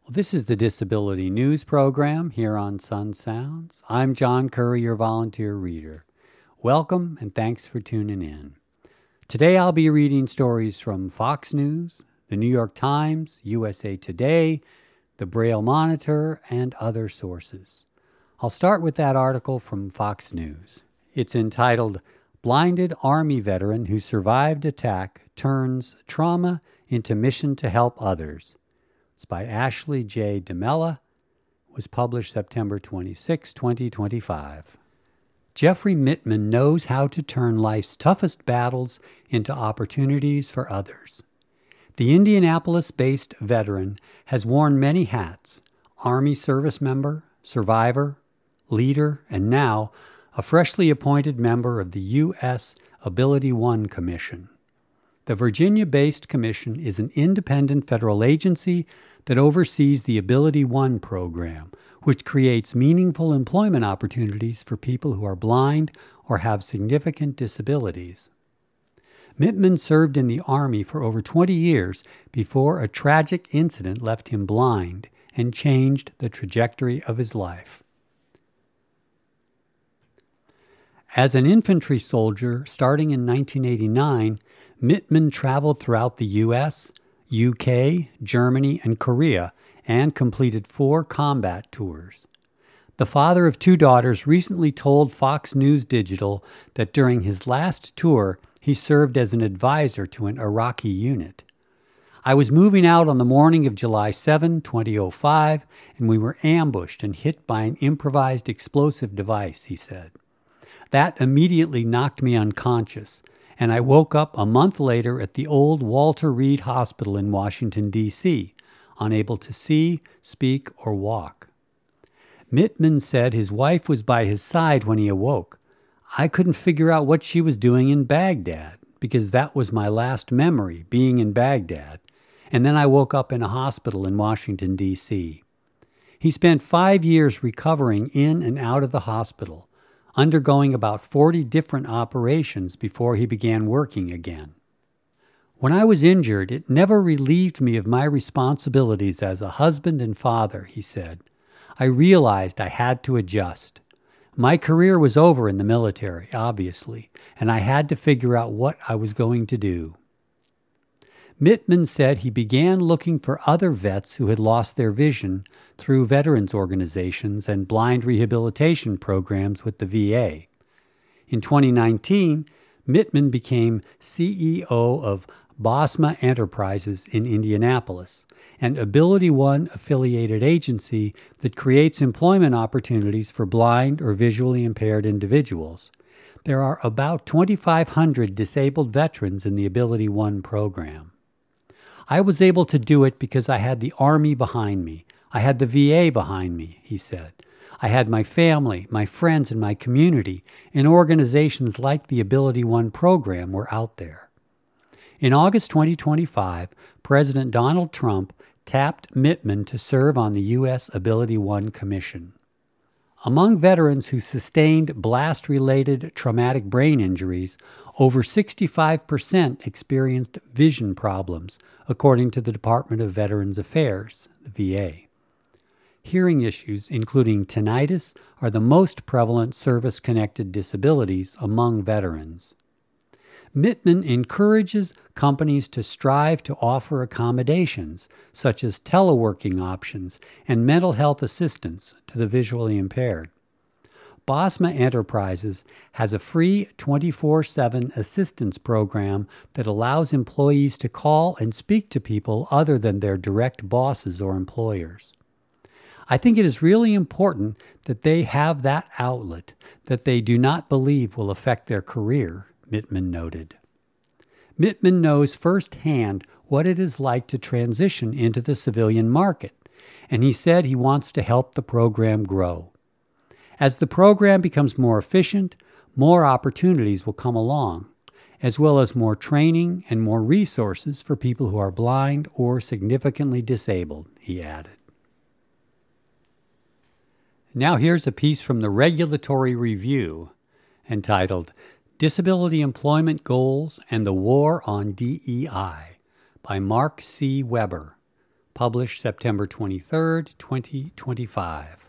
Well, this is the Disability News Program here on Sun Sounds. I'm John Curry, your volunteer reader. Welcome and thanks for tuning in. Today I'll be reading stories from Fox News, the New York Times, USA Today, the Braille Monitor, and other sources. I'll start with that article from Fox News. It's entitled, Blinded Army Veteran Who Survived Attack Turns Trauma into Mission to Help Others. It's by Ashley J. DeMella. It was published September 26, 2025. Jeffrey Mittman knows how to turn life's toughest battles into opportunities for others. The Indianapolis-based veteran has worn many hats: Army service member, survivor, leader, and now a freshly appointed member of the U.S. AbilityOne Commission. The Virginia-based commission is an independent federal agency that oversees the AbilityOne program, which creates meaningful employment opportunities for people who are blind or have significant disabilities. Mittman served in the Army for over 20 years before a tragic incident left him blind and changed the trajectory of his life. As an infantry soldier starting in 1989, Mittman traveled throughout the U.S., UK, Germany, and Korea, and completed 4 combat tours. The father of 2 daughters recently told Fox News Digital that during his last tour, he served as an advisor to an Iraqi unit. I was moving out on the morning of July 7, 2005, and we were ambushed and hit by an improvised explosive device, he said. That immediately knocked me unconscious, and I woke up a month later at the old Walter Reed Hospital in Washington, D.C., unable to see, speak, or walk. Mittman said his wife was by his side when he awoke. I couldn't figure out what she was doing in Baghdad, because that was my last memory, being in Baghdad, and then I woke up in a hospital in Washington, D.C. He spent 5 years recovering in and out of the hospital, undergoing about 40 different operations before he began working again. When I was injured, it never relieved me of my responsibilities as a husband and father, he said. I realized I had to adjust. My career was over in the military, obviously, and I had to figure out what I was going to do. Mittman said he began looking for other vets who had lost their vision through veterans organizations and blind rehabilitation programs with the VA. In 2019, Mittman became CEO of Bosma Enterprises in Indianapolis, an AbilityOne affiliated agency that creates employment opportunities for blind or visually impaired individuals. There are about 2,500 disabled veterans in the AbilityOne program. I was able to do it because I had the Army behind me. I had the VA behind me, he said. I had my family, my friends, and my community, and organizations like the AbilityOne program were out there. In August 2025, President Donald Trump tapped Mittman to serve on the U.S. AbilityOne Commission. Among veterans who sustained blast-related traumatic brain injuries, over 65% experienced vision problems, according to the Department of Veterans Affairs, the VA. Hearing issues, including tinnitus, are the most prevalent service-connected disabilities among veterans. Mittman encourages companies to strive to offer accommodations, such as teleworking options and mental health assistance to the visually impaired. Bosma Enterprises has a free 24/7 assistance program that allows employees to call and speak to people other than their direct bosses or employers. I think it is really important that they have that outlet that they do not believe will affect their career, Mittman noted. Mittman knows firsthand what it is like to transition into the civilian market, and he said he wants to help the program grow. As the program becomes more efficient, more opportunities will come along, as well as more training and more resources for people who are blind or significantly disabled, he added. Now here's a piece from the Regulatory Review entitled Disability Employment Goals and the War on DEI by Mark C. Weber, published September 23, 2025.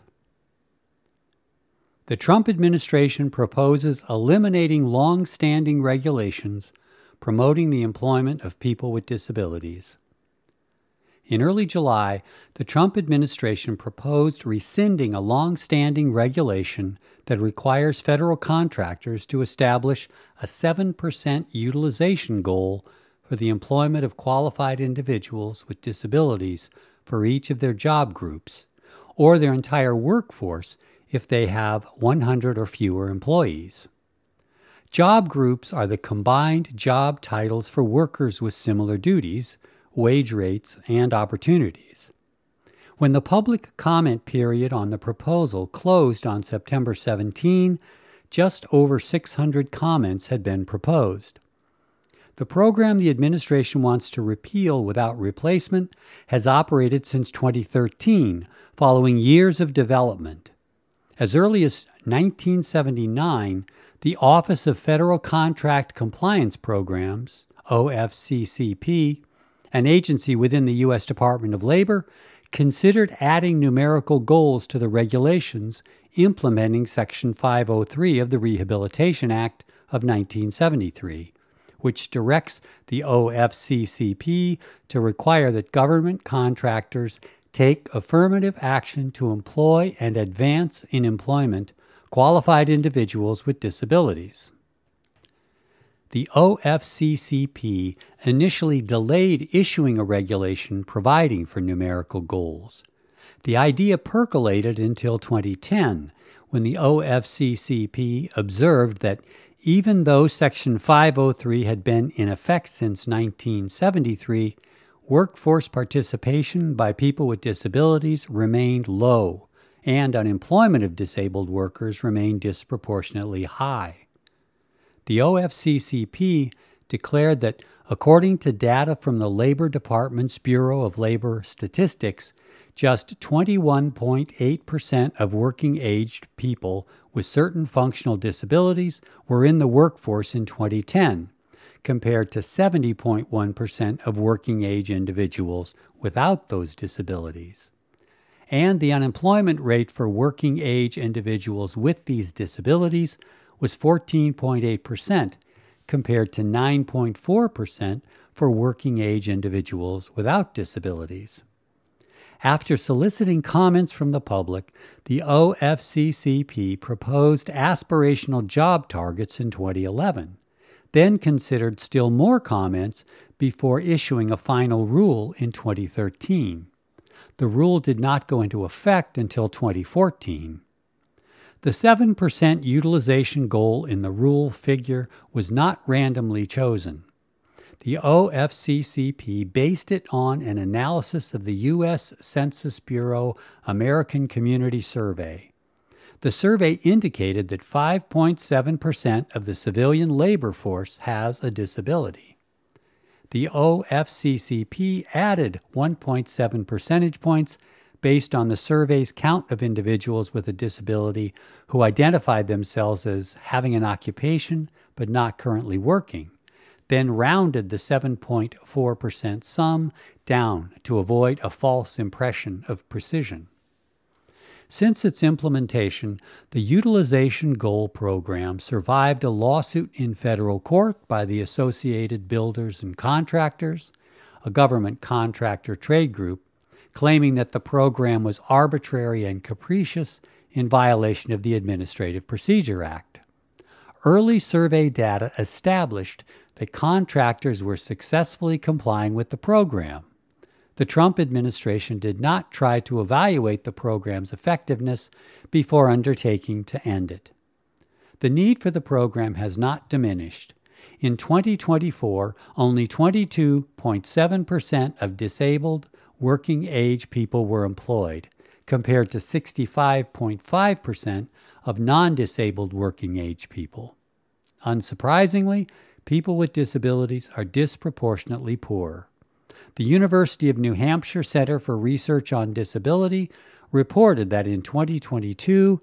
The Trump administration proposes eliminating long-standing regulations promoting the employment of people with disabilities. In early July, the Trump administration proposed rescinding a long-standing regulation that requires federal contractors to establish a 7% utilization goal for the employment of qualified individuals with disabilities for each of their job groups, or their entire workforce if they have 100 or fewer employees. Job groups are the combined job titles for workers with similar duties, wage rates, and opportunities. When the public comment period on the proposal closed on September 17, just over 600 comments had been proposed. The program the administration wants to repeal without replacement has operated since 2013, following years of development. As early as 1979, the Office of Federal Contract Compliance Programs, OFCCP, an agency within the U.S. Department of Labor, considered adding numerical goals to the regulations implementing Section 503 of the Rehabilitation Act of 1973, which directs the OFCCP to require that government contractors take affirmative action to employ and advance in employment qualified individuals with disabilities. The OFCCP initially delayed issuing a regulation providing for numerical goals. The idea percolated until 2010, when the OFCCP observed that even though Section 503 had been in effect since 1973, workforce participation by people with disabilities remained low, and unemployment of disabled workers remained disproportionately high. The OFCCP declared that, according to data from the Labor Department's Bureau of Labor Statistics, just 21.8% of working-aged people with certain functional disabilities were in the workforce in 2010, compared to 70.1% of working-age individuals without those disabilities. And the unemployment rate for working-age individuals with these disabilities was 14.8%, compared to 9.4% for working-age individuals without disabilities. After soliciting comments from the public, the OFCCP proposed aspirational job targets in 2011, then considered still more comments before issuing a final rule in 2013. The rule did not go into effect until 2014. The 7% utilization goal in the rule figure was not randomly chosen. The OFCCP based it on an analysis of the U.S. Census Bureau American Community Survey. The survey indicated that 5.7% of the civilian labor force has a disability. The OFCCP added 1.7 percentage points based on the survey's count of individuals with a disability who identified themselves as having an occupation but not currently working, then rounded the 7.4% sum down to avoid a false impression of precision. Since its implementation, the Utilization Goal Program survived a lawsuit in federal court by the Associated Builders and Contractors, a government contractor trade group, claiming that the program was arbitrary and capricious in violation of the Administrative Procedure Act. Early survey data established that contractors were successfully complying with the program. The Trump administration did not try to evaluate the program's effectiveness before undertaking to end it. The need for the program has not diminished. In 2024, only 22.7% of disabled, working-age people were employed, compared to 65.5% of non-disabled working-age people. Unsurprisingly, people with disabilities are disproportionately poor. The University of New Hampshire Center for Research on Disability reported that in 2022,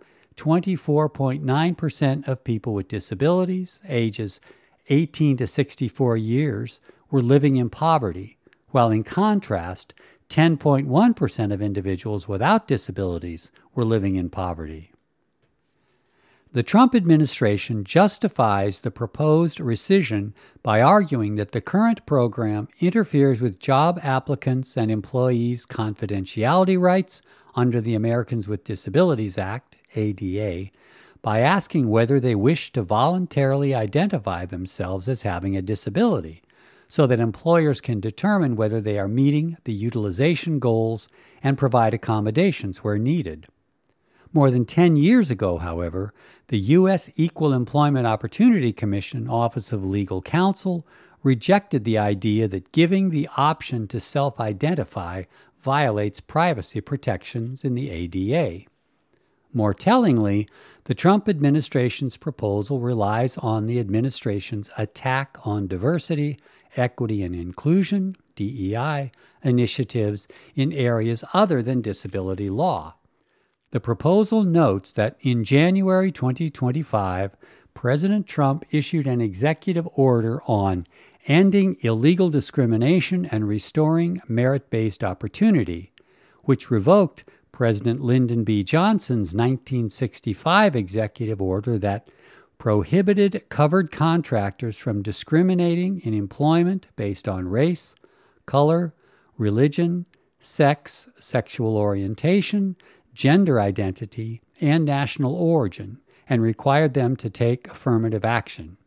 24.9% of people with disabilities, ages 18 to 64 years, were living in poverty, while in contrast, 10.1% of individuals without disabilities were living in poverty. The Trump administration justifies the proposed rescission by arguing that the current program interferes with job applicants' and employees' confidentiality rights under the Americans with Disabilities Act, ADA, by asking whether they wish to voluntarily identify themselves as having a disability, so that employers can determine whether they are meeting the utilization goals and provide accommodations where needed. More than 10 years ago, however, the U.S. Equal Employment Opportunity Commission Office of Legal Counsel rejected the idea that giving the option to self-identify violates privacy protections in the ADA. More tellingly, the Trump administration's proposal relies on the administration's attack on diversity, equity, and inclusion, DEI, initiatives in areas other than disability law. The proposal notes that in January 2025, President Trump issued an executive order on ending illegal discrimination and restoring merit-based opportunity, which revoked President Lyndon B. Johnson's 1965 executive order that prohibited covered contractors from discriminating in employment based on race, color, religion, sex, sexual orientation, gender identity, and national origin, and required them to take affirmative action.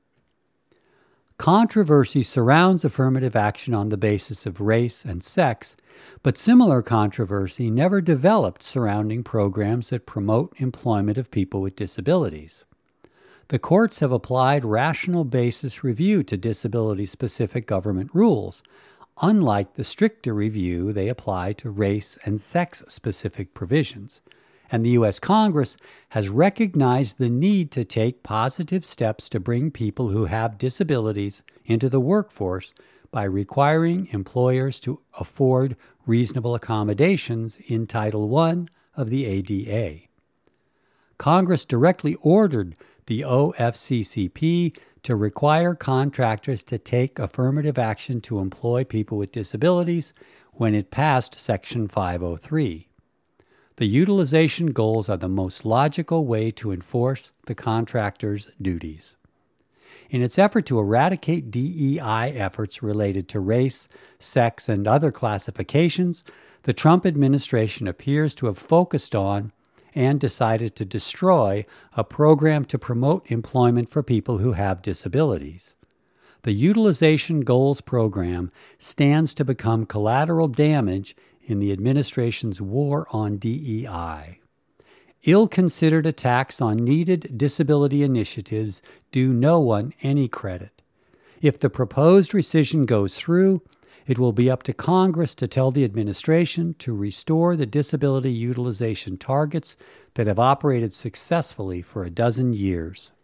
Controversy surrounds affirmative action on the basis of race and sex, but similar controversy never developed surrounding programs that promote employment of people with disabilities. The courts have applied rational basis review to disability-specific government rules, unlike the stricter review they apply to race and sex-specific provisions, and the U.S. Congress has recognized the need to take positive steps to bring people who have disabilities into the workforce by requiring employers to afford reasonable accommodations in Title I of the ADA. Congress directly ordered the OFCCP to require contractors to take affirmative action to employ people with disabilities when it passed Section 503. The utilization goals are the most logical way to enforce the contractor's duties. In its effort to eradicate DEI efforts related to race, sex, and other classifications, the Trump administration appears to have focused on and decided to destroy a program to promote employment for people who have disabilities. The Utilization Goals Program stands to become collateral damage in the administration's war on DEI. Ill-considered attacks on needed disability initiatives do no one any credit. If the proposed rescission goes through, it will be up to Congress to tell the administration to restore the disability utilization targets that have operated successfully for a dozen years.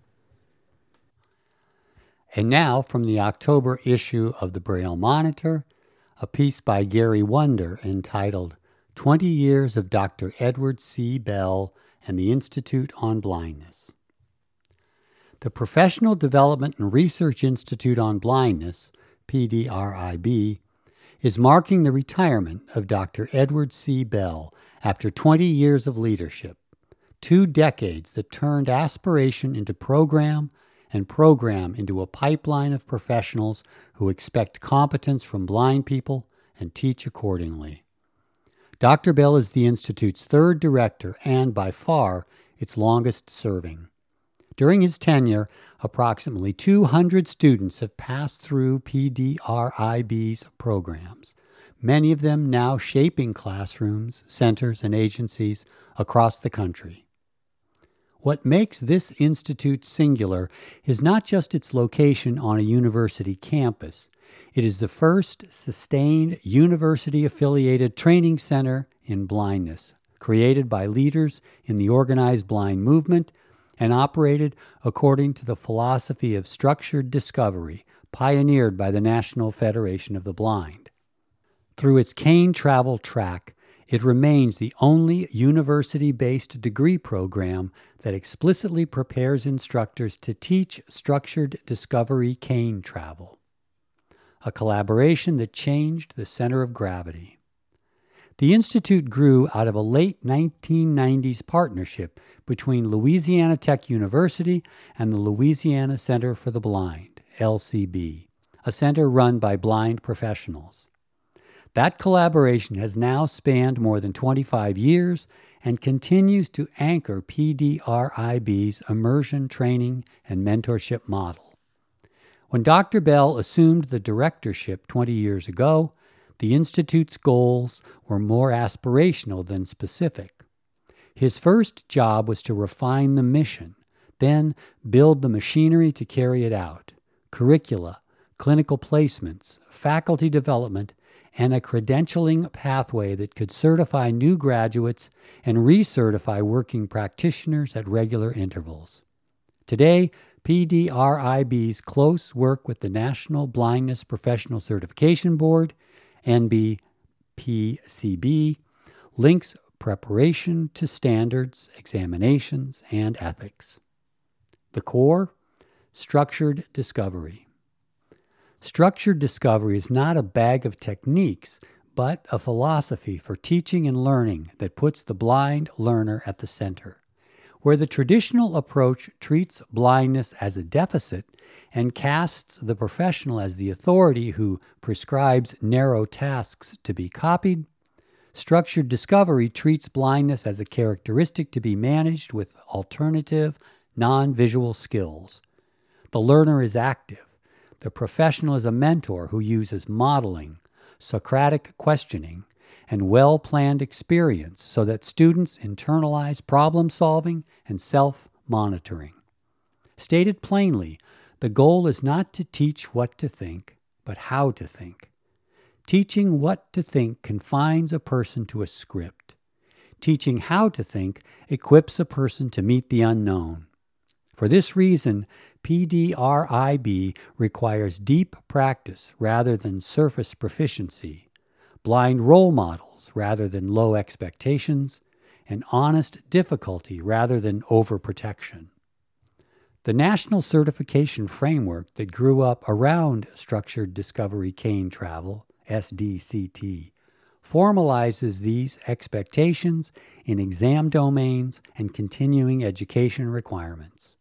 And now, from the October issue of the Braille Monitor, a piece by Gary Wunder entitled 20 Years of Dr. Edward C. Bell and the Institute on Blindness. The Professional Development and Research Institute on Blindness, PDRIB, is marking the retirement of Dr. Edward C. Bell after 20 years of leadership, 2 decades that turned aspiration into program and program into a pipeline of professionals who expect competence from blind people and teach accordingly. Dr. Bell is the Institute's 3rd director and, by far, its longest serving. During his tenure, approximately 200 students have passed through PDRIB's programs, many of them now shaping classrooms, centers, and agencies across the country. What makes this institute singular is not just its location on a university campus. It is the first sustained university-affiliated training center in blindness, created by leaders in the organized blind movement and operated according to the philosophy of structured discovery pioneered by the National Federation of the Blind. Through its cane travel track, it remains the only university-based degree program that explicitly prepares instructors to teach structured discovery cane travel, a collaboration that changed the center of gravity. The Institute grew out of a late 1990s partnership between Louisiana Tech University and the Louisiana Center for the Blind, LCB, a center run by blind professionals. That collaboration has now spanned more than 25 years and continues to anchor PDRIB's immersion training and mentorship model. When Dr. Bell assumed the directorship 20 years ago, the Institute's goals were more aspirational than specific. His first job was to refine the mission, then build the machinery to carry it out: curricula, clinical placements, faculty development, and a credentialing pathway that could certify new graduates and recertify working practitioners at regular intervals. Today, PDRIB's close work with the National Blindness Professional Certification Board, NBPCB, links preparation to standards, examinations, and ethics. The core: structured discovery. Structured discovery is not a bag of techniques, but a philosophy for teaching and learning that puts the blind learner at the center. Where the traditional approach treats blindness as a deficit and casts the professional as the authority who prescribes narrow tasks to be copied, structured discovery treats blindness as a characteristic to be managed with alternative, non-visual skills. The learner is active. The professional is a mentor who uses modeling, Socratic questioning, and well-planned experience so that students internalize problem-solving and self-monitoring. Stated plainly, the goal is not to teach what to think, but how to think. Teaching what to think confines a person to a script. Teaching how to think equips a person to meet the unknown. For this reason, PDRIB requires deep practice rather than surface proficiency, blind role models rather than low expectations, and honest difficulty rather than overprotection. The National Certification Framework that grew up around Structured Discovery Cane Travel, SDCT, formalizes these expectations in exam domains and continuing education requirements.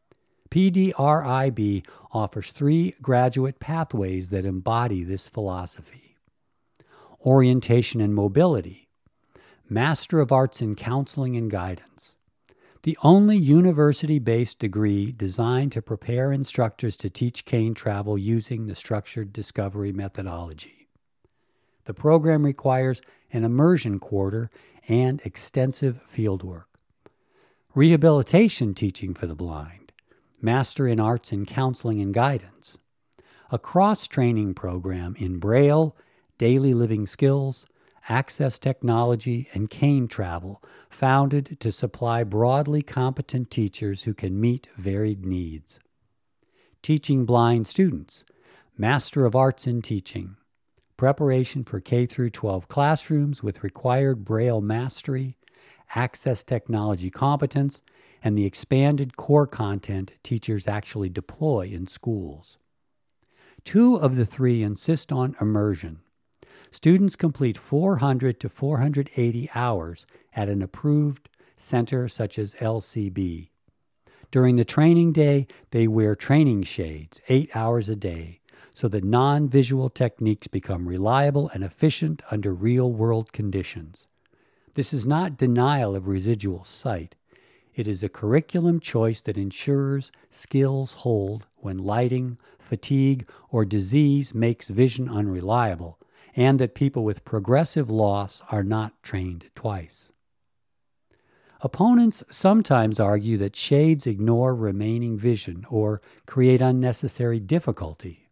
PDRIB offers 3 graduate pathways that embody this philosophy: Orientation and Mobility, Master of Arts in Counseling and Guidance, the only university-based degree designed to prepare instructors to teach cane travel using the structured discovery methodology. The program requires an immersion quarter and extensive fieldwork. Rehabilitation teaching for the blind, Master in Arts in Counseling and Guidance, a cross-training program in Braille, daily living skills, access technology, and cane travel, founded to supply broadly competent teachers who can meet varied needs. Teaching blind students, Master of Arts in Teaching, preparation for K-12 classrooms with required Braille mastery, access technology competence, and the expanded core content teachers actually deploy in schools. 2 of the 3 insist on immersion. Students complete 400 to 480 hours at an approved center such as LCB. During the training day, they wear training shades 8 hours a day so that non-visual techniques become reliable and efficient under real-world conditions. This is not denial of residual sight. It is a curriculum choice that ensures skills hold when lighting, fatigue, or disease makes vision unreliable, and that people with progressive loss are not trained twice. Opponents sometimes argue that shades ignore remaining vision or create unnecessary difficulty.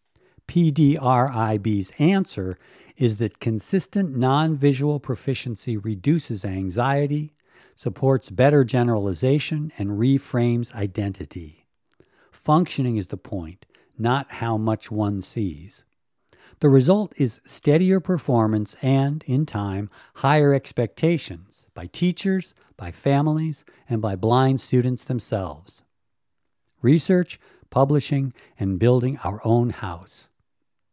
PDRIB's answer is that consistent non-visual proficiency reduces anxiety, supports better generalization, and reframes identity. Functioning is the point, not how much one sees. The result is steadier performance and, in time, higher expectations by teachers, by families, and by blind students themselves. Research, publishing, and building our own house.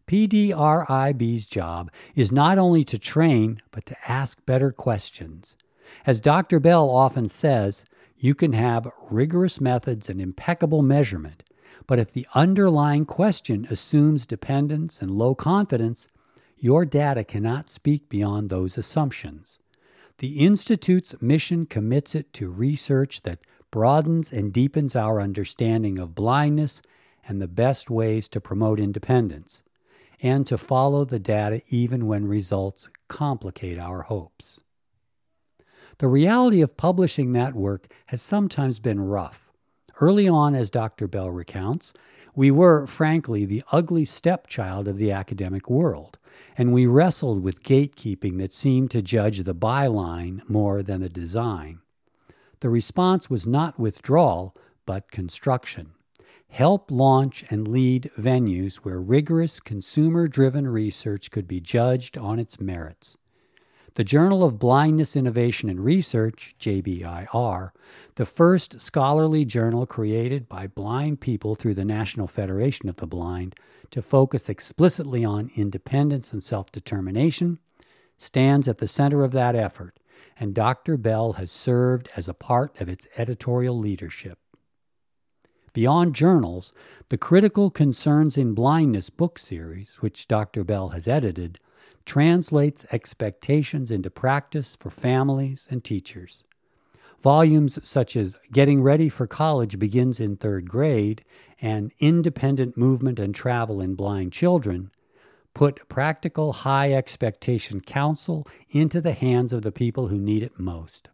PDRIB's job is not only to train, but to ask better questions. As Dr. Bell often says, you can have rigorous methods and impeccable measurement, but if the underlying question assumes dependence and low confidence, your data cannot speak beyond those assumptions. The Institute's mission commits it to research that broadens and deepens our understanding of blindness and the best ways to promote independence, and to follow the data even when results complicate our hopes. The reality of publishing that work has sometimes been rough. Early on, as Dr. Bell recounts, we were, frankly, the ugly stepchild of the academic world, and we wrestled with gatekeeping that seemed to judge the byline more than the design. The response was not withdrawal, but construction. Help launch and lead venues where rigorous consumer-driven research could be judged on its merits. The Journal of Blindness Innovation and Research, JBIR, the first scholarly journal created by blind people through the National Federation of the Blind to focus explicitly on independence and self-determination, stands at the center of that effort, and Dr. Bell has served as a part of its editorial leadership. Beyond journals, the Critical Concerns in Blindness book series, which Dr. Bell has edited, translates expectations into practice for families and teachers. Volumes such as Getting Ready for College Begins in Third Grade and Independent Movement and Travel in Blind Children put practical high expectation counsel into the hands of the people who need it most.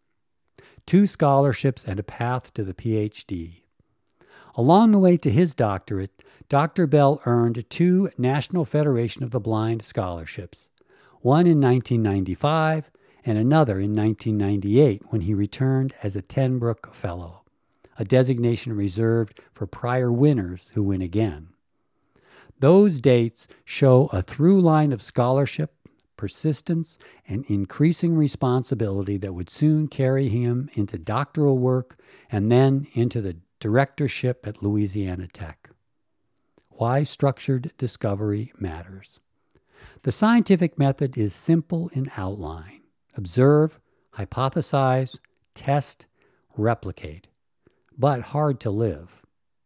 2 scholarships and a path to the PhD. Along the way to his doctorate, Dr. Bell earned 2 National Federation of the Blind scholarships, one in 1995 and another in 1998 when he returned as a Tenbrook Fellow, a designation reserved for prior winners who win again. Those dates show a through line of scholarship, persistence, and increasing responsibility that would soon carry him into doctoral work and then into the directorship at Louisiana Tech. Why structured discovery matters. The scientific method is simple in outline. Observe, hypothesize, test, replicate, but hard to live.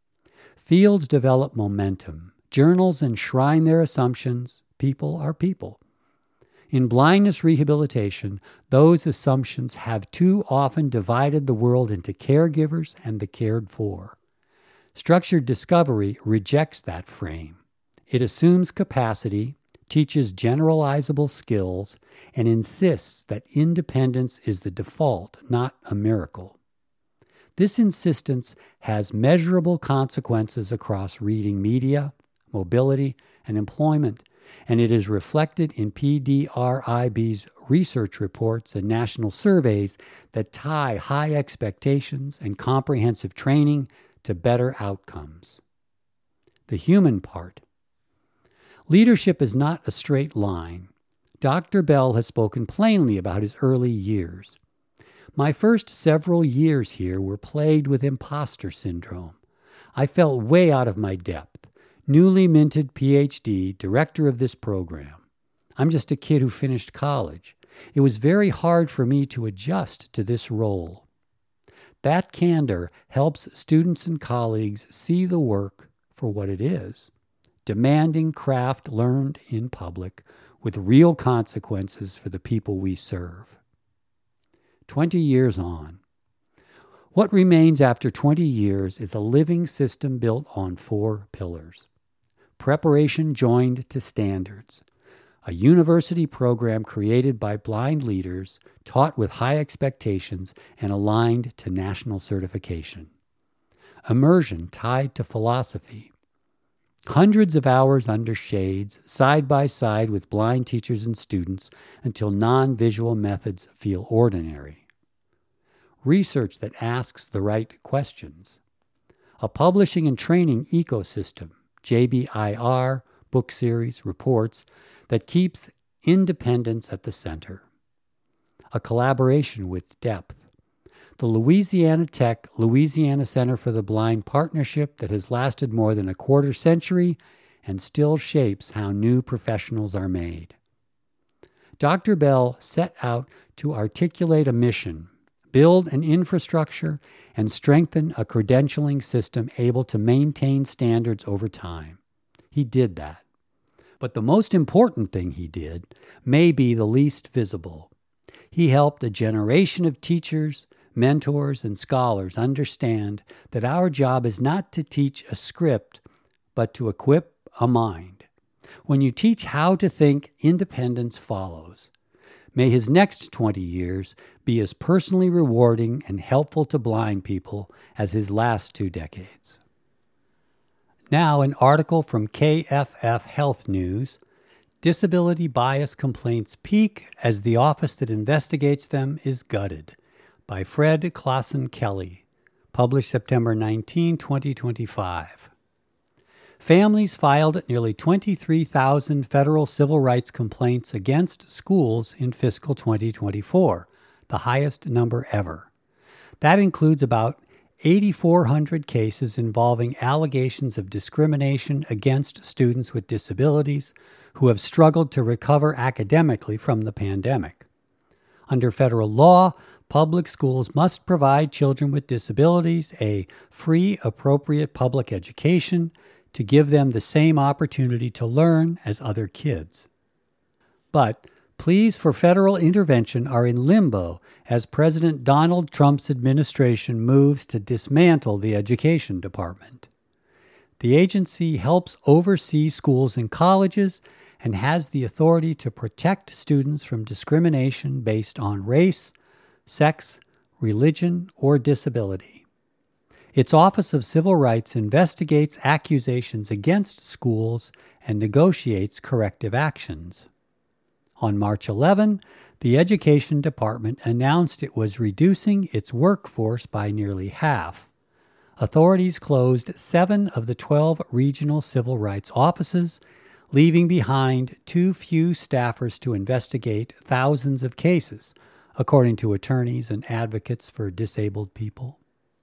Fields develop momentum. Journals enshrine their assumptions. People are people. In blindness rehabilitation, those assumptions have too often divided the world into caregivers and the cared for. Structured discovery rejects that frame. It assumes capacity, teaches generalizable skills, and insists that independence is the default, not a miracle. This insistence has measurable consequences across reading media, mobility, and employment, and it is reflected in PDRIB's research reports and national surveys that tie high expectations and comprehensive training to better outcomes. The human part. Leadership is not a straight line. Dr. Bell has spoken plainly about his early years. My first several years here were plagued with imposter syndrome. I felt way out of my depth. Newly minted PhD, director of this program. I'm just a kid who finished college. It was very hard for me to adjust to this role. That candor helps students and colleagues see the work for what it is, demanding craft learned in public with real consequences for the people we serve. 20 years on. What remains after 20 years is a living system built on 4 pillars. Preparation joined to standards. A university program created by blind leaders, taught with high expectations and aligned to national certification. Immersion tied to philosophy. Hundreds of hours under shades, side by side with blind teachers and students until non-visual methods feel ordinary. Research that asks the right questions. A publishing and training ecosystem, JBIR, book series, reports, that keeps independence at the center. A collaboration with depth. The Louisiana Tech Louisiana Center for the Blind partnership that has lasted more than a quarter century and still shapes how new professionals are made. Dr. Bell set out to articulate a mission, build an infrastructure, and strengthen a credentialing system able to maintain standards over time. He did that. But the most important thing he did may be the least visible. He helped a generation of teachers, mentors, and scholars understand that our job is not to teach a script, but to equip a mind. When you teach how to think, independence follows. May his next 20 years be as personally rewarding and helpful to blind people as his last 2 decades. Now, an article from KFF Health News. Disability bias complaints peak as the office that investigates them is gutted, by Fred Claassen Kelly, published September 19, 2025. Families filed nearly 23,000 federal civil rights complaints against schools in fiscal 2024, the highest number ever. That includes about 8,400 cases involving allegations of discrimination against students with disabilities who have struggled to recover academically from the pandemic. Under federal law, public schools must provide children with disabilities a free, appropriate public education to give them the same opportunity to learn as other kids. But pleas for federal intervention are in limbo as President Donald Trump's administration moves to dismantle the Education Department. The agency helps oversee schools and colleges and has the authority to protect students from discrimination based on race, sex, religion, or disability. Its Office of Civil Rights investigates accusations against schools and negotiates corrective actions. On March 11, the Education Department announced it was reducing its workforce by nearly half. Authorities closed 7 of the 12 regional civil rights offices, leaving behind too few staffers to investigate thousands of cases, according to attorneys and advocates for disabled people.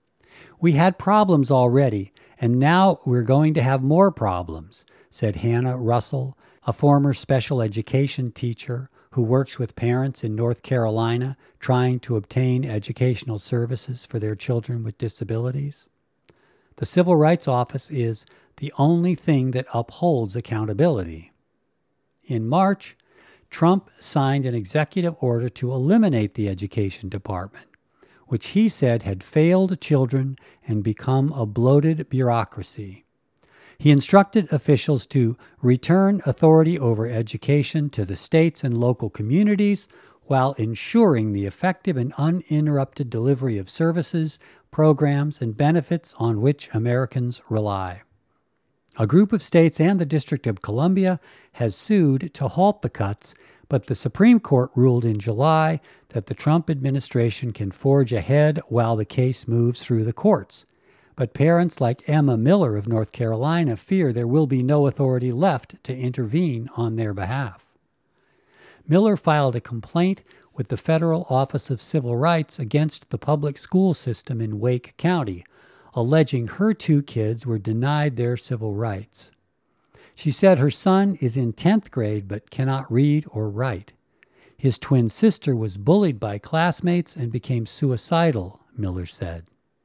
We had problems already, and now we're going to have more problems, said Hannah Russell, a former special education teacher who works with parents in North Carolina trying to obtain educational services for their children with disabilities. The Civil Rights Office is the only thing that upholds accountability. In March, Trump signed an executive order to eliminate the Education Department, which he said had failed children and become a bloated bureaucracy. He instructed officials to return authority over education to the states and local communities while ensuring the effective and uninterrupted delivery of services, programs, and benefits on which Americans rely. A group of states and the District of Columbia has sued to halt the cuts, but the Supreme Court ruled in July that the Trump administration can forge ahead while the case moves through the courts. But parents like Emma Miller of North Carolina fear there will be no authority left to intervene on their behalf. Miller filed a complaint with the Federal Office of Civil Rights against the public school system in Wake County, alleging her 2 kids were denied their civil rights. She said her son is in 10th grade but cannot read or write. His twin sister was bullied by classmates and became suicidal, Miller said.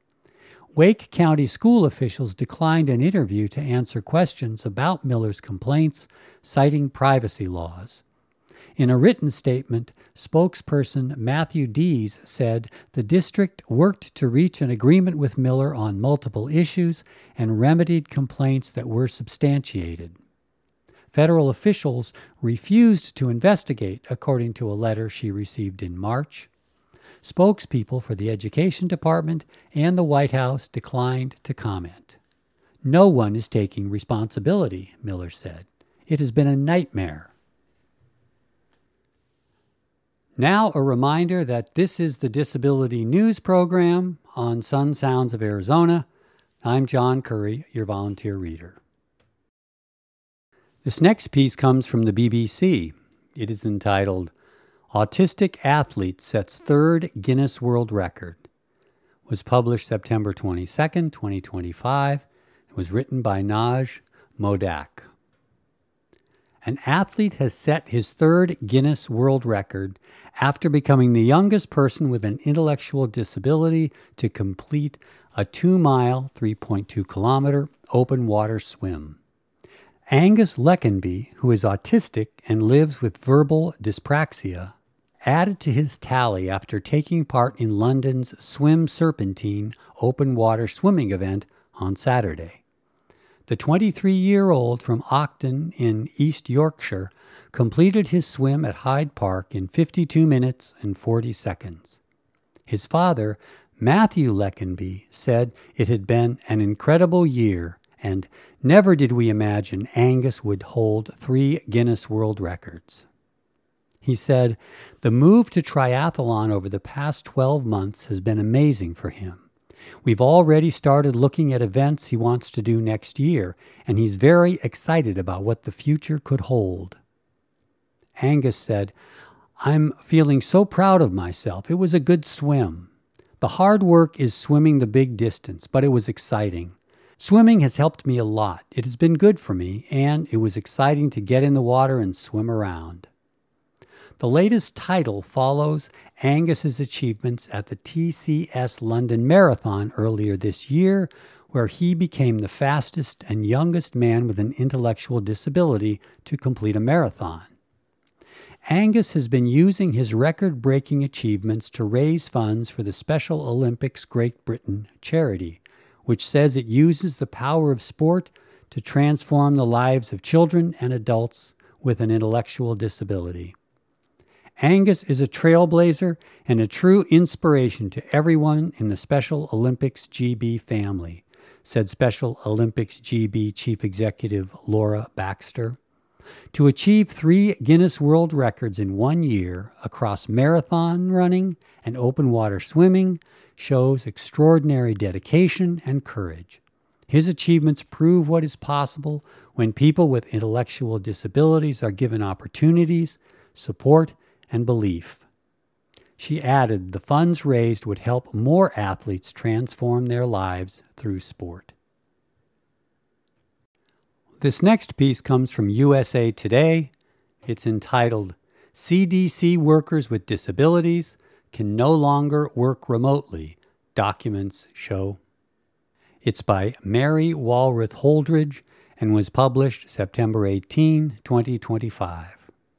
Wake County school officials declined an interview to answer questions about Miller's complaints, citing privacy laws. In a written statement, spokesperson Matthew Dees said the district worked to reach an agreement with Miller on multiple issues and remedied complaints that were substantiated. Federal officials refused to investigate, according to a letter she received in March. Spokespeople for the Education Department and the White House declined to comment. No one is taking responsibility, Miller said. It has been a nightmare. Now a reminder that this is the Disability News Program on Sun Sounds of Arizona. I'm John Curry, your volunteer reader. This next piece comes from the BBC. It is entitled, Autistic Athlete Sets Third Guinness World Record. It was published September 22, 2025. It was written by Naj Modak. An athlete has set his third Guinness World Record after becoming the youngest person with an intellectual disability to complete a 2-mile, 3.2-kilometer open water swim. Angus Leckenby, who is autistic and lives with verbal dyspraxia, added to his tally after taking part in London's Swim Serpentine open water swimming event on Saturday. The 23-year-old from Octon in East Yorkshire completed his swim at Hyde Park in 52 minutes and 40 seconds. His father, Matthew Leckenby, said it had been an incredible year and never did we imagine Angus would hold 3 Guinness World Records. He said, "The move to triathlon over the past 12 months has been amazing for him. We've already started looking at events he wants to do next year, and he's very excited about what the future could hold." Angus said, "I'm feeling so proud of myself. It was a good swim. The hard work is swimming the big distance, but it was exciting. Swimming has helped me a lot. It has been good for me, and it was exciting to get in the water and swim around." The latest title follows Angus's achievements at the TCS London Marathon earlier this year, where he became the fastest and youngest man with an intellectual disability to complete a marathon. Angus has been using his record-breaking achievements to raise funds for the Special Olympics Great Britain charity, which says it uses the power of sport to transform the lives of children and adults with an intellectual disability. Angus is a trailblazer and a true inspiration to everyone in the Special Olympics GB family, said Special Olympics GB Chief Executive Laura Baxter. To achieve 3 Guinness World Records in 1 year across marathon running and open water swimming shows extraordinary dedication and courage. His achievements prove what is possible when people with intellectual disabilities are given opportunities, support, and belief. She added the funds raised would help more athletes transform their lives through sport. This next piece comes from USA Today. It's entitled, "CDC Workers with Disabilities Can No Longer Work Remotely, Documents Show." It's by Mary Walrath Holdridge and was published September 18, 2025.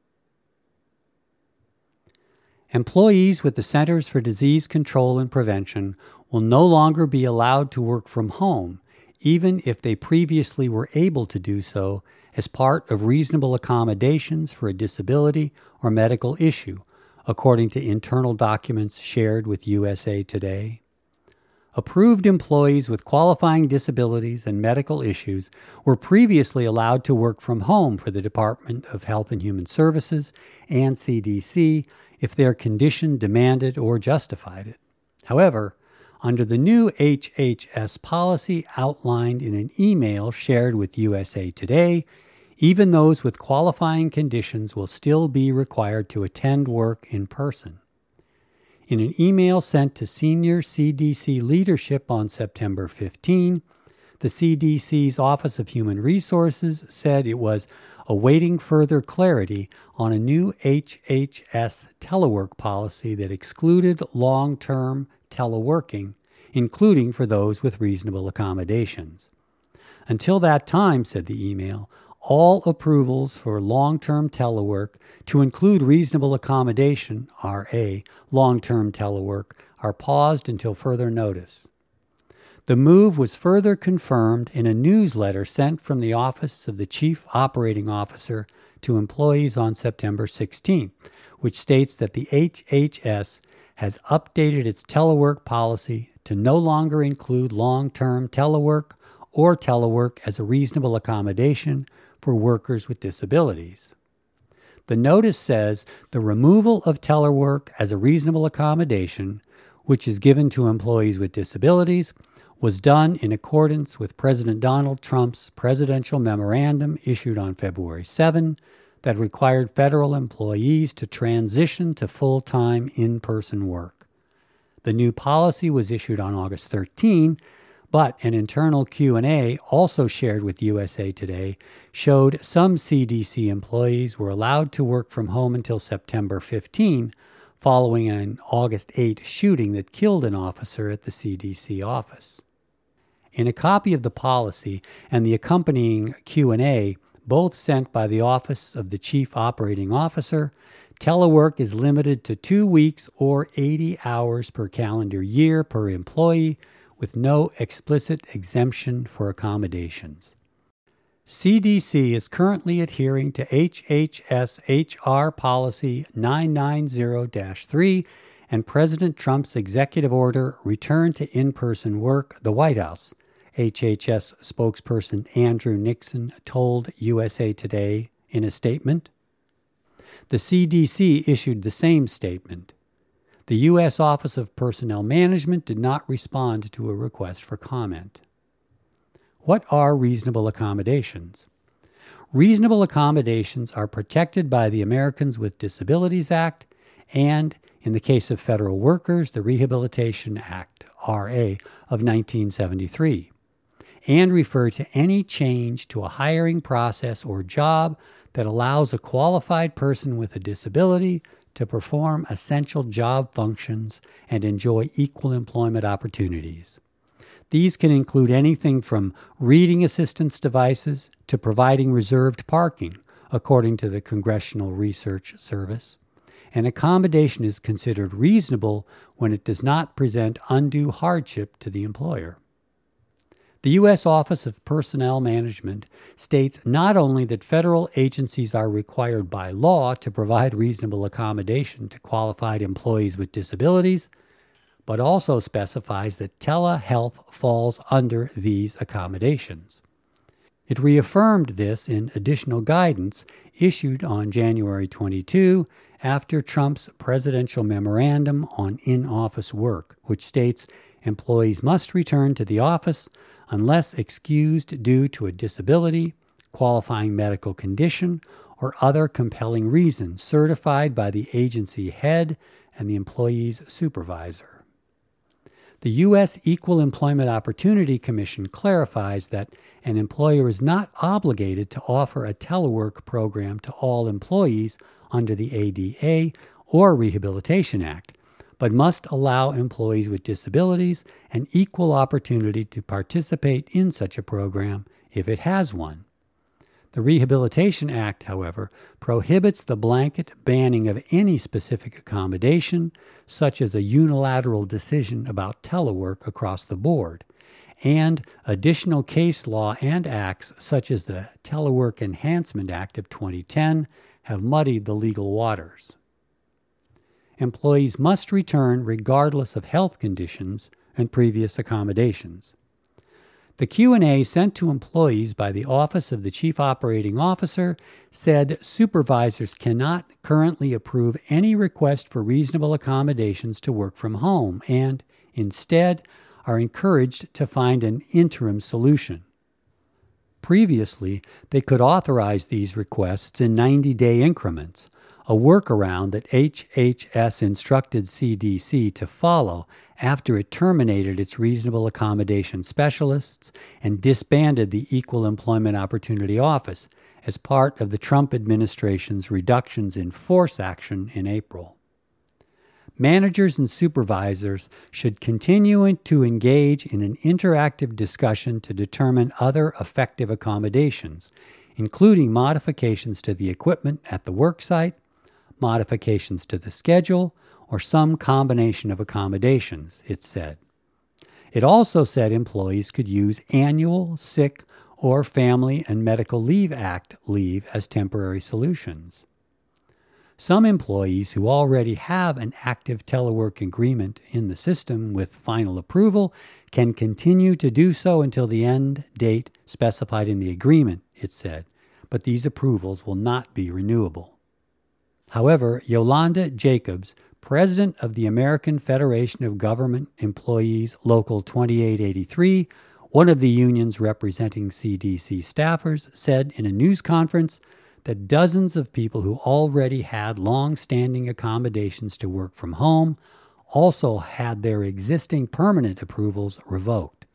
Employees with the Centers for Disease Control and Prevention will no longer be allowed to work from home, even if they previously were able to do so as part of reasonable accommodations for a disability or medical issue, according to internal documents shared with USA Today. Approved employees with qualifying disabilities and medical issues were previously allowed to work from home for the Department of Health and Human Services and CDC if their condition demanded or justified it. However, under the new HHS policy outlined in an email shared with USA Today, even those with qualifying conditions will still be required to attend work in person. In an email sent to senior CDC leadership on September 15, the CDC's Office of Human Resources said it was awaiting further clarity on a new HHS telework policy that excluded long-term teleworking, including for those with reasonable accommodations. Until that time, said the email, all approvals for long-term telework to include reasonable accommodation, RA, long-term telework, are paused until further notice. The move was further confirmed in a newsletter sent from the Office of the Chief Operating Officer to employees on September 16th, which states that the HHS has updated its telework policy to no longer include long-term telework or telework as a reasonable accommodation for workers with disabilities. The notice says the removal of telework as a reasonable accommodation, which is given to employees with disabilities, was done in accordance with President Donald Trump's presidential memorandum issued on February 7 that required federal employees to transition to full-time in-person work. The new policy was issued on August 13, But an internal Q&A also shared with USA Today showed some CDC employees were allowed to work from home until September 15, following an August 8 shooting that killed an officer at the CDC office. In a copy of the policy and the accompanying Q&A, both sent by the Office of the Chief Operating Officer, telework is limited to 2 weeks or 80 hours per calendar year per employee, with no explicit exemption for accommodations. CDC is currently adhering to HHS HR Policy 990-3 and President Trump's executive order Return to In-Person Work, the White House, HHS spokesperson Andrew Nixon told USA Today in a statement. The CDC issued the same statement. The U.S. Office of Personnel Management did not respond to a request for comment. What are reasonable accommodations? Reasonable accommodations are protected by the Americans with Disabilities Act and, in the case of federal workers, the Rehabilitation Act, RA, of 1973, and refer to any change to a hiring process or job that allows a qualified person with a disability to perform essential job functions and enjoy equal employment opportunities. These can include anything from reading assistance devices to providing reserved parking, according to the Congressional Research Service. An accommodation is considered reasonable when it does not present undue hardship to the employer. The U.S. Office of Personnel Management states not only that federal agencies are required by law to provide reasonable accommodation to qualified employees with disabilities, but also specifies that telehealth falls under these accommodations. It reaffirmed this in additional guidance issued on January 22 after Trump's presidential memorandum on in-office work, which states employees must return to the office unless excused due to a disability, qualifying medical condition, or other compelling reason certified by the agency head and the employee's supervisor. The U.S. Equal Employment Opportunity Commission clarifies that an employer is not obligated to offer a telework program to all employees under the ADA or Rehabilitation Act, but must allow employees with disabilities an equal opportunity to participate in such a program if it has one. The Rehabilitation Act, however, prohibits the blanket banning of any specific accommodation, such as a unilateral decision about telework across the board, and additional case law and acts such as the Telework Enhancement Act of 2010 have muddied the legal waters. Employees must return regardless of health conditions and previous accommodations. The Q&A sent to employees by the Office of the Chief Operating Officer said supervisors cannot currently approve any request for reasonable accommodations to work from home and, instead, are encouraged to find an interim solution. Previously, they could authorize these requests in 90-day increments, a workaround that HHS instructed CDC to follow after it terminated its reasonable accommodation specialists and disbanded the Equal Employment Opportunity Office as part of the Trump administration's reductions in force action in April. Managers and supervisors should continue to engage in an interactive discussion to determine other effective accommodations, including modifications to the equipment at the worksite, modifications to the schedule, or some combination of accommodations, it said. It also said employees could use annual, sick, or Family and Medical Leave Act leave as temporary solutions. Some employees who already have an active telework agreement in the system with final approval can continue to do so until the end date specified in the agreement, it said, but these approvals will not be renewable. However, Yolanda Jacobs, president of the American Federation of Government Employees Local 2883, one of the unions representing CDC staffers, said in a news conference that dozens of people who already had long-standing accommodations to work from home also had their existing permanent approvals revoked.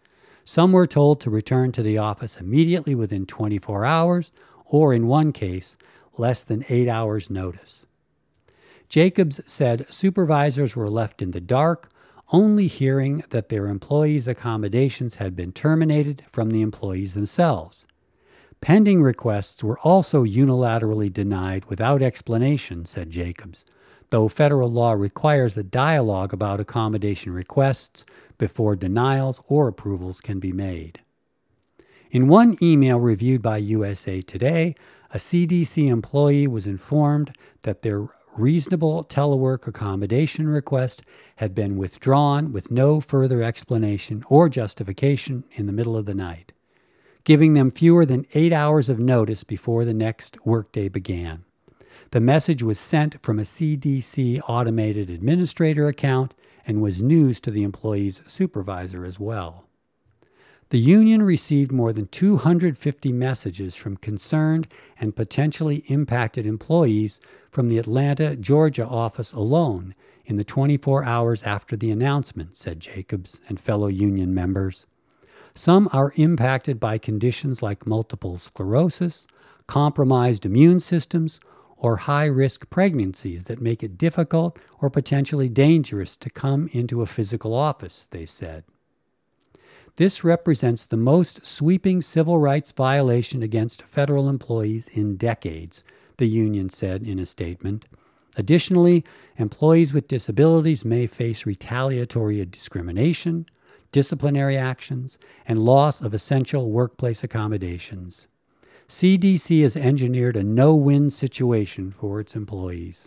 Some were told to return to the office immediately within 24 hours, or in one case, less than 8 hours' notice. Jacobs said supervisors were left in the dark, only hearing that their employees' accommodations had been terminated from the employees themselves. Pending requests were also unilaterally denied without explanation, said Jacobs, though federal law requires a dialogue about accommodation requests before denials or approvals can be made. In one email reviewed by USA Today, a CDC employee was informed that their reasonable telework accommodation request had been withdrawn with no further explanation or justification in the middle of the night, giving them fewer than 8 hours of notice before the next workday began. The message was sent from a CDC automated administrator account and was news to the employee's supervisor as well. The union received more than 250 messages from concerned and potentially impacted employees from the Atlanta, Georgia office alone in the 24 hours after the announcement, said Jacobs and fellow union members. Some are impacted by conditions like multiple sclerosis, compromised immune systems, or high-risk pregnancies that make it difficult or potentially dangerous to come into a physical office, they said. This represents the most sweeping civil rights violation against federal employees in decades, the union said in a statement. Additionally, employees with disabilities may face retaliatory discrimination, disciplinary actions, and loss of essential workplace accommodations. CDC has engineered a no-win situation for its employees.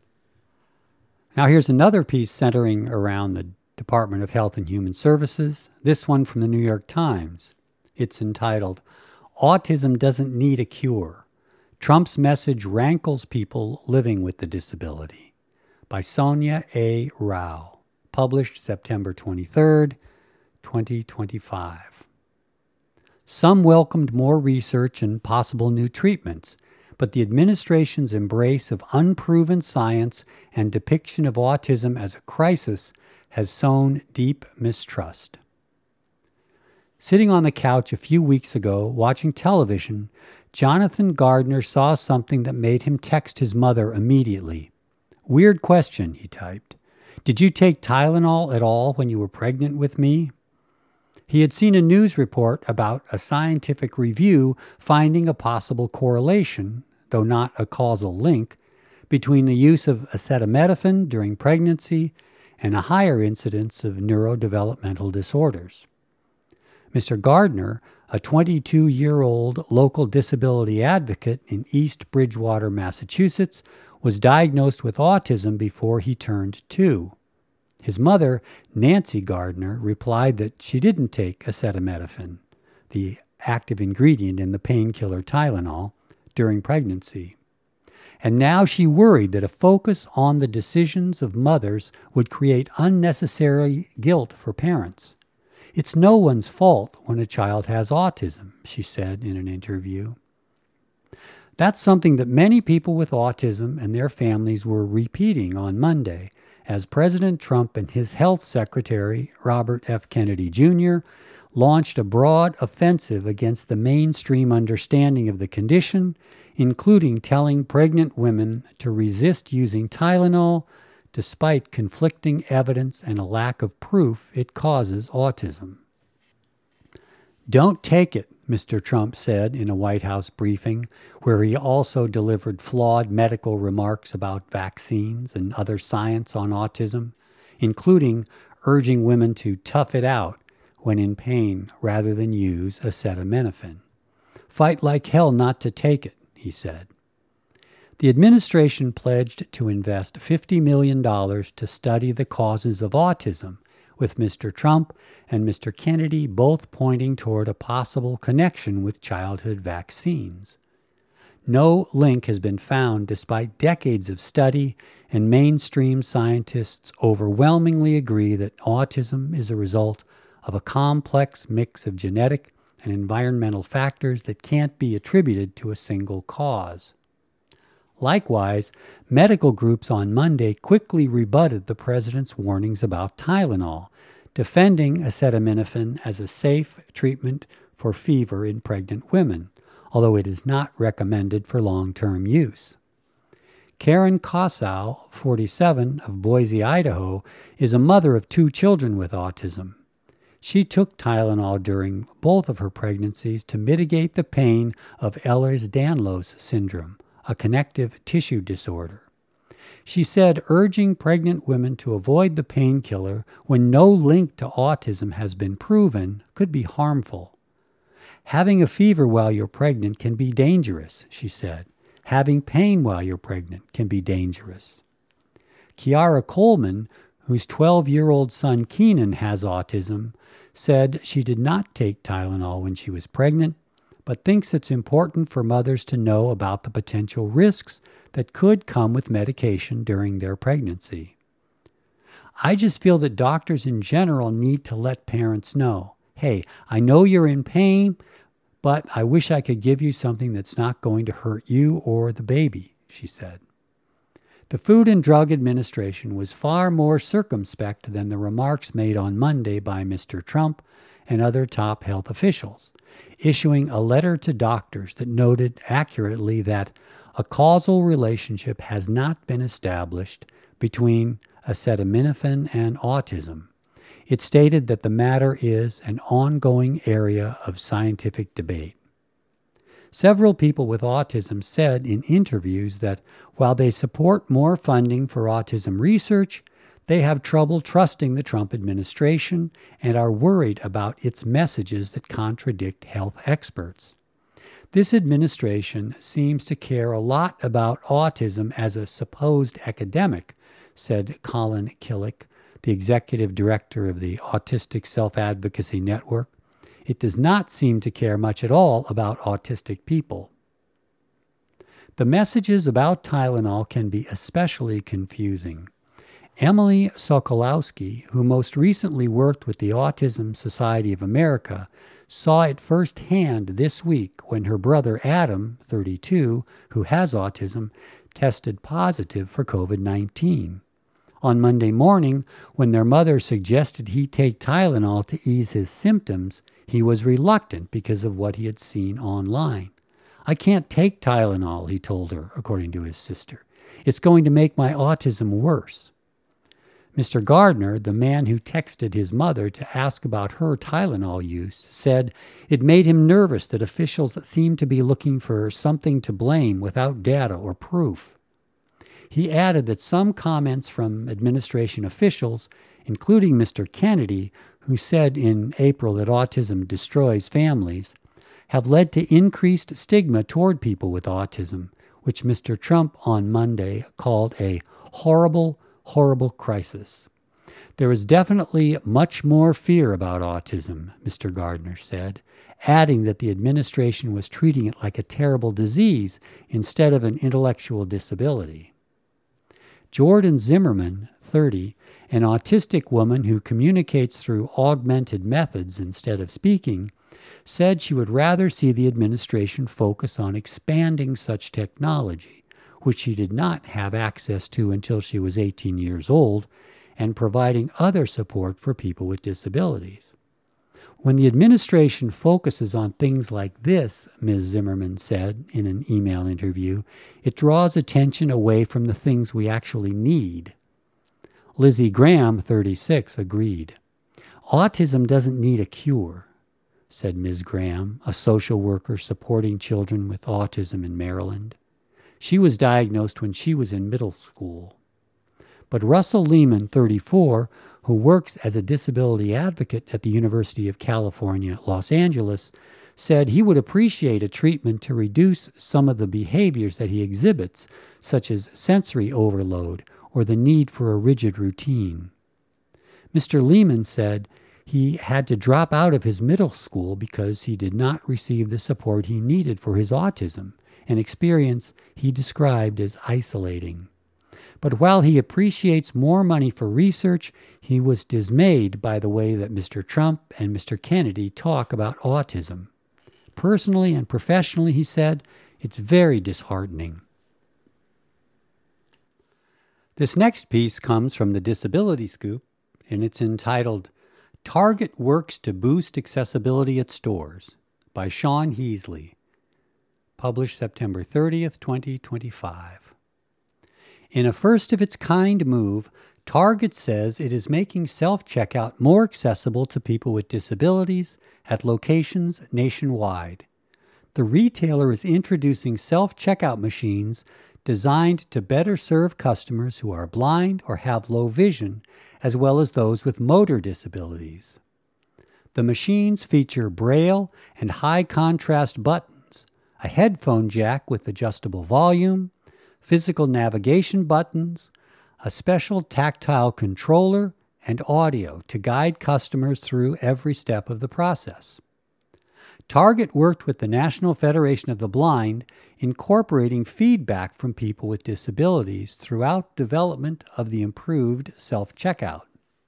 Now here's another piece centering around the Department of Health and Human Services, this one from the New York Times. It's entitled, "Autism Doesn't Need a Cure. Trump's Message Rankles People Living with the Disability," by Sonia A. Rao, published September 23rd, 2025. Some welcomed more research and possible new treatments, but the administration's embrace of unproven science and depiction of autism as a crisis has sown deep mistrust. Sitting on the couch a few weeks ago, watching television, Jonathan Gardner saw something that made him text his mother immediately. "Weird question," he typed. "Did you take Tylenol at all when you were pregnant with me?" He had seen a news report about a scientific review finding a possible correlation, though not a causal link, between the use of acetaminophen during pregnancy and a higher incidence of neurodevelopmental disorders. Mr. Gardner, a 22-year-old local disability advocate in East Bridgewater, Massachusetts, was diagnosed with autism before he turned 2. His mother, Nancy Gardner, replied that she didn't take acetaminophen, the active ingredient in the painkiller Tylenol, during pregnancy. And now she worried that a focus on the decisions of mothers would create unnecessary guilt for parents. "It's no one's fault when a child has autism," she said in an interview. That's something that many people with autism and their families were repeating on Monday, as President Trump and his health secretary, Robert F. Kennedy Jr., launched a broad offensive against the mainstream understanding of the condition, including telling pregnant women to resist using Tylenol despite conflicting evidence and a lack of proof it causes autism. "Don't take it," Mr. Trump said in a White House briefing, where he also delivered flawed medical remarks about vaccines and other science on autism, including urging women to tough it out when in pain rather than use acetaminophen. "Fight like hell not to take it," he said. The administration pledged to invest $50 million to study the causes of autism, with Mr. Trump and Mr. Kennedy both pointing toward a possible connection with childhood vaccines. No link has been found despite decades of study, and mainstream scientists overwhelmingly agree that autism is a result of a complex mix of genetic and environmental factors that can't be attributed to a single cause. Likewise, medical groups on Monday quickly rebutted the president's warnings about Tylenol, defending acetaminophen as a safe treatment for fever in pregnant women, although it is not recommended for long-term use. Karen Kossow, 47, of Boise, Idaho, is a mother of 2 children with autism. She took Tylenol during both of her pregnancies to mitigate the pain of Ehlers-Danlos syndrome, a connective tissue disorder. She said urging pregnant women to avoid the painkiller when no link to autism has been proven could be harmful. Having a fever while you're pregnant can be dangerous, she said. Having pain while you're pregnant can be dangerous. Kiara Coleman, whose 12-year-old son Keenan has autism, said she did not take Tylenol when she was pregnant, but thinks it's important for mothers to know about the potential risks that could come with medication during their pregnancy. I just feel that doctors in general need to let parents know, hey, I know you're in pain, but I wish I could give you something that's not going to hurt you or the baby, she said. The Food and Drug Administration was far more circumspect than the remarks made on Monday by Mr. Trump and other top health officials, issuing a letter to doctors that noted accurately that a causal relationship has not been established between acetaminophen and autism. It stated that the matter is an ongoing area of scientific debate. Several people with autism said in interviews that while they support more funding for autism research, they have trouble trusting the Trump administration and are worried about its messages that contradict health experts. This administration seems to care a lot about autism as a supposed academic, said Colin Killick, the executive director of the Autistic Self-Advocacy Network. It does not seem to care much at all about autistic people. The messages about Tylenol can be especially confusing. Emily Sokolowski, who most recently worked with the Autism Society of America, saw it firsthand this week when her brother Adam, 32, who has autism, tested positive for COVID-19. On Monday morning, when their mother suggested he take Tylenol to ease his symptoms, he was reluctant because of what he had seen online. I can't take Tylenol, he told her, according to his sister. It's going to make my autism worse. Mr. Gardner, the man who texted his mother to ask about her Tylenol use, said it made him nervous that officials seemed to be looking for something to blame without data or proof. He added that some comments from administration officials, including Mr. Kennedy, who said in April that autism destroys families, have led to increased stigma toward people with autism, which Mr. Trump on Monday called a horrible, horrible crisis. There is definitely much more fear about autism, Mr. Gardner said, adding that the administration was treating it like a terrible disease instead of an intellectual disability. Jordan Zimmerman, 30, an autistic woman who communicates through augmented methods instead of speaking, said she would rather see the administration focus on expanding such technology, which she did not have access to until she was 18 years old, and providing other support for people with disabilities. When the administration focuses on things like this, Ms. Zimmerman said in an email interview, it draws attention away from the things we actually need. Lizzie Graham, 36, agreed. Autism doesn't need a cure, said Ms. Graham, a social worker supporting children with autism in Maryland. She was diagnosed when she was in middle school. But Russell Lehman, 34, who works as a disability advocate at the University of California, Los Angeles, said he would appreciate a treatment to reduce some of the behaviors that he exhibits, such as sensory overload or the need for a rigid routine. Mr. Lehman said he had to drop out of his middle school because he did not receive the support he needed for his autism, an experience he described as isolating. But while he appreciates more money for research, he was dismayed by the way that Mr. Trump and Mr. Kennedy talk about autism. Personally and professionally, he said, it's very disheartening. This next piece comes from the Disability Scoop, and it's entitled, Target Works to Boost Accessibility at Stores by Sean Heasley. Published September 30th, 2025. In a first-of-its-kind move, Target says it is making self-checkout more accessible to people with disabilities at locations nationwide. The retailer is introducing self-checkout machines designed to better serve customers who are blind or have low vision, as well as those with motor disabilities. The machines feature braille and high-contrast buttons, a headphone jack with adjustable volume, physical navigation buttons, a special tactile controller, and audio to guide customers through every step of the process. Target worked with the National Federation of the Blind, incorporating feedback from people with disabilities throughout development of the improved self-checkout.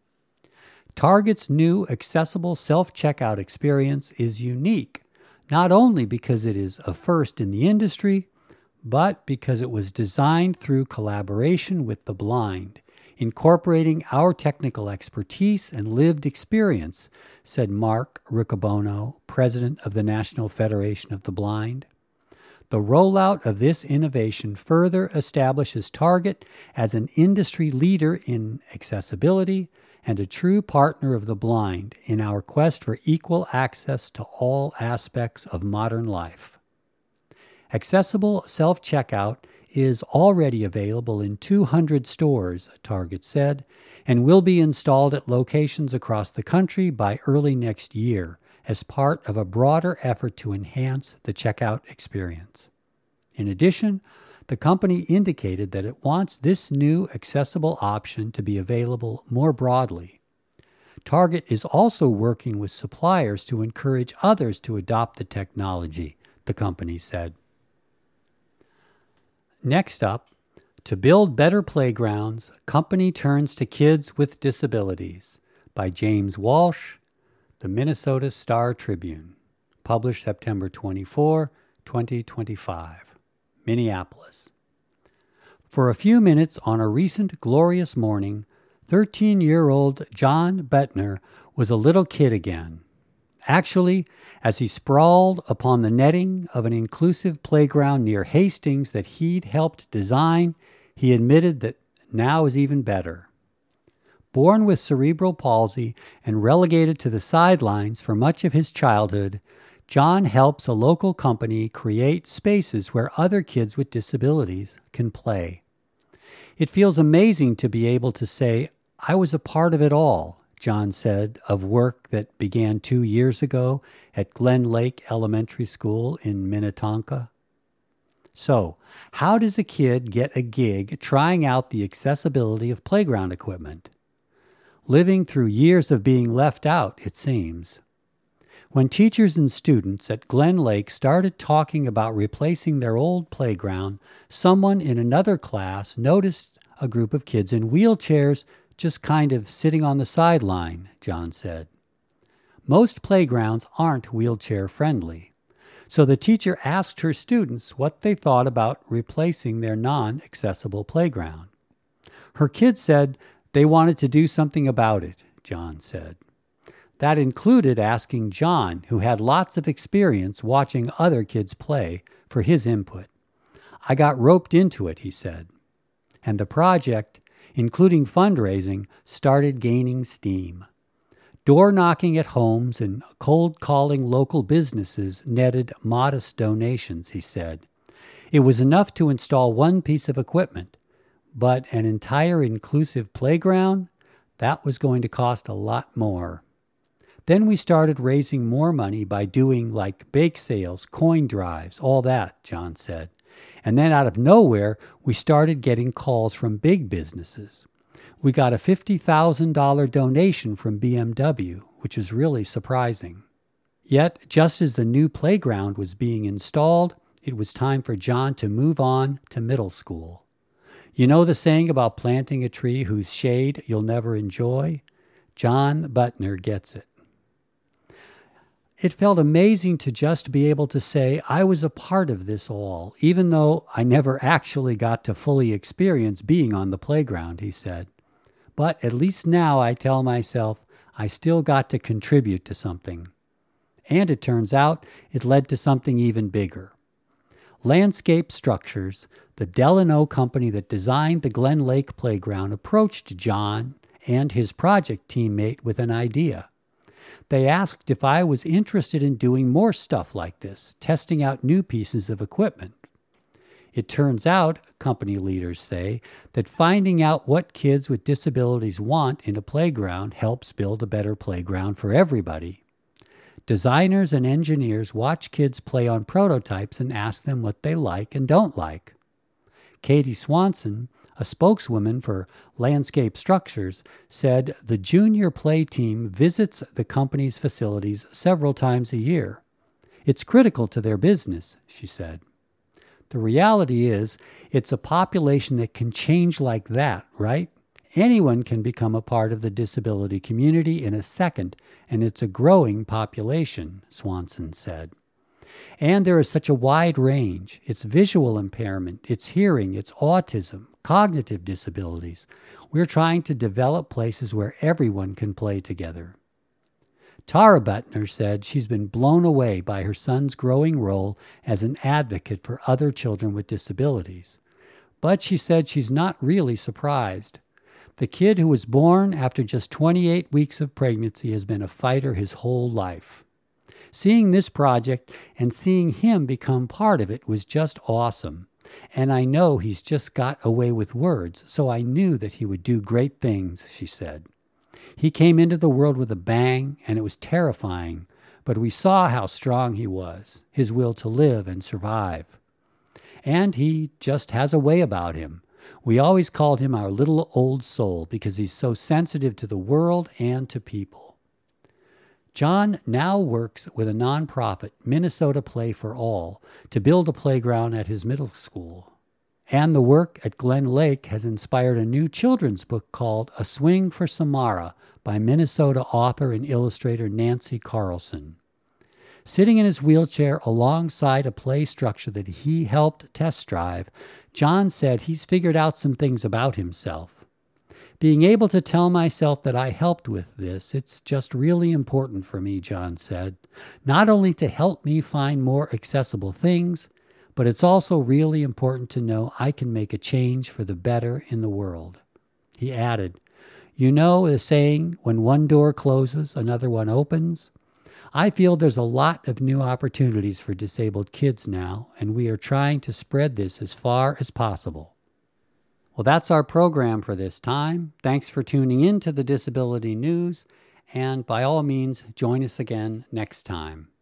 Target's new accessible self-checkout experience is unique, not only because it is a first in the industry, but because it was designed through collaboration with the blind, incorporating our technical expertise and lived experience, said Mark Riccobono, president of the National Federation of the Blind. The rollout of this innovation further establishes Target as an industry leader in accessibility and a true partner of the blind in our quest for equal access to all aspects of modern life. Accessible self-checkout is already available in 200 stores, Target said, and will be installed at locations across the country by early next year as part of a broader effort to enhance the checkout experience. In addition, the company indicated that it wants this new accessible option to be available more broadly. Target is also working with suppliers to encourage others to adopt the technology, the company said. Next up, to build better playgrounds, company turns to kids with disabilities by James Walsh, the Minnesota Star Tribune, published September 24, 2025, Minneapolis. For a few minutes on a recent glorious morning, 13-year-old John Bettner was a little kid again. Actually, as he sprawled upon the netting of an inclusive playground near Hastings that he'd helped design, he admitted that now is even better. Born with cerebral palsy and relegated to the sidelines for much of his childhood, John helps a local company create spaces where other kids with disabilities can play. It feels amazing to be able to say, "I was a part of it all," John said of work that began 2 years ago at Glen Lake Elementary School in Minnetonka. So, how does a kid get a gig trying out the accessibility of playground equipment? Living through years of being left out, it seems. When teachers and students at Glen Lake started talking about replacing their old playground, someone in another class noticed a group of kids in wheelchairs just kind of sitting on the sideline, John said. Most playgrounds aren't wheelchair-friendly, so the teacher asked her students what they thought about replacing their non-accessible playground. Her kids said they wanted to do something about it, John said. That included asking John, who had lots of experience watching other kids play, for his input. I got roped into it, he said. And the project, including fundraising, started gaining steam. Door knocking at homes and cold calling local businesses netted modest donations, he said. It was enough to install one piece of equipment, but an entire inclusive playground? That was going to cost a lot more. Then we started raising more money by doing like bake sales, coin drives, all that, John said. And then out of nowhere, we started getting calls from big businesses. We got a $50,000 donation from BMW, which was really surprising. Yet, just as the new playground was being installed, it was time for John to move on to middle school. You know the saying about planting a tree whose shade you'll never enjoy? John Bettner gets it. It felt amazing to just be able to say I was a part of this all, even though I never actually got to fully experience being on the playground, he said. But at least now I tell myself I still got to contribute to something. And it turns out it led to something even bigger. Landscape Structures, the Delano company that designed the Glen Lake Playground, approached John and his project teammate with an idea. They asked if I was interested in doing more stuff like this, testing out new pieces of equipment. It turns out, company leaders say, that finding out what kids with disabilities want in a playground helps build a better playground for everybody. Designers and engineers watch kids play on prototypes and ask them what they like and don't like. Katie Swanson, a spokeswoman for Landscape Structures, said the junior play team visits the company's facilities several times a year. It's critical to their business, she said. The reality is, it's a population that can change like that, right? Anyone can become a part of the disability community in a second, and it's a growing population, Swanson said. And there is such a wide range. It's visual impairment, it's hearing, it's autism, cognitive disabilities. We're trying to develop places where everyone can play together. Tara Butner said she's been blown away by her son's growing role as an advocate for other children with disabilities. But she said she's not really surprised. The kid who was born after just 28 weeks of pregnancy has been a fighter his whole life. Seeing this project and seeing him become part of it was just awesome. And I know he's just got away with words, so I knew that he would do great things, she said. He came into the world with a bang, and it was terrifying, but we saw how strong he was, his will to live and survive. And he just has a way about him. We always called him our little old soul because he's so sensitive to the world and to people. John now works with a nonprofit, Minnesota Play for All, to build a playground at his middle school. And the work at Glen Lake has inspired a new children's book called A Swing for Samara by Minnesota author and illustrator Nancy Carlson. Sitting in his wheelchair alongside a play structure that he helped test drive, John said he's figured out some things about himself. Being able to tell myself that I helped with this, it's just really important for me, John said. Not only to help me find more accessible things, but it's also really important to know I can make a change for the better in the world. He added, "You know the saying, when one door closes, another one opens? I feel there's a lot of new opportunities for disabled kids now, and we are trying to spread this as far as possible." Well, that's our program for this time. Thanks for tuning in to the Disability News, and by all means, join us again next time.